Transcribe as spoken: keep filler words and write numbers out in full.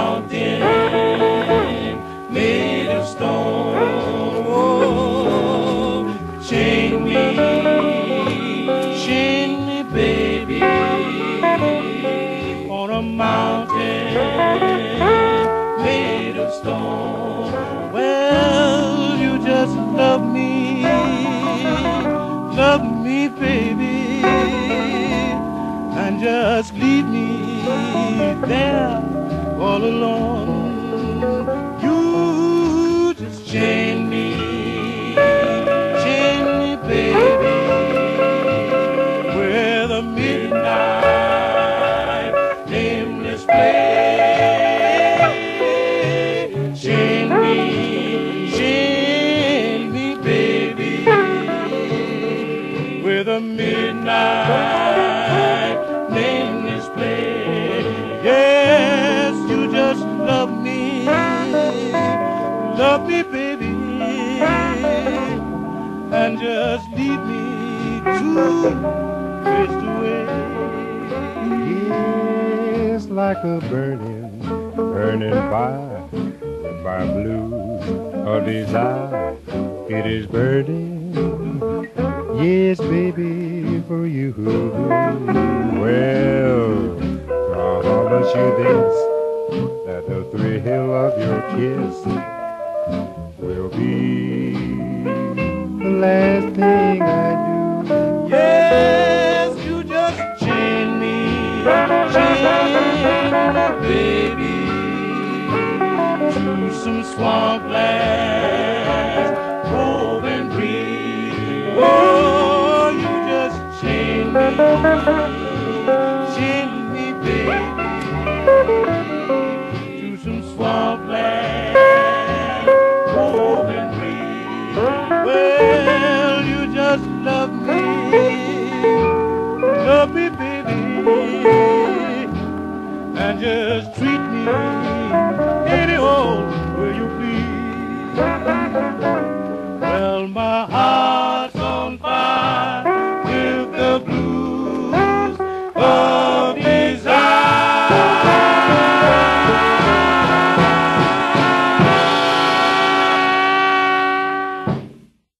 mountain made of stone. Oh, chain me, chain me, baby, on a mountain made of stone. Well, you just love me, love me, baby, and just leave me there all alone. You just chain me, chain me, baby, where the midnight nameless play. Chain me, chain me, baby, where the midnight nameless play. Yes, you just love me, love me, baby, and just lead me to drift away. Yes, like a burning, burning fire, by blue of desire, it is burning. Yes, baby, for you. Well, promise you this, that the thrill of your kiss will be the last thing I do. Yes, you just chain me, chain me, baby, to some swamplands, roll and breathe. Oh, you just chain me, chain me, baby, to some swamplands, roll and breathe. Well, you just love me, love me, baby, and just treat me any old way you please.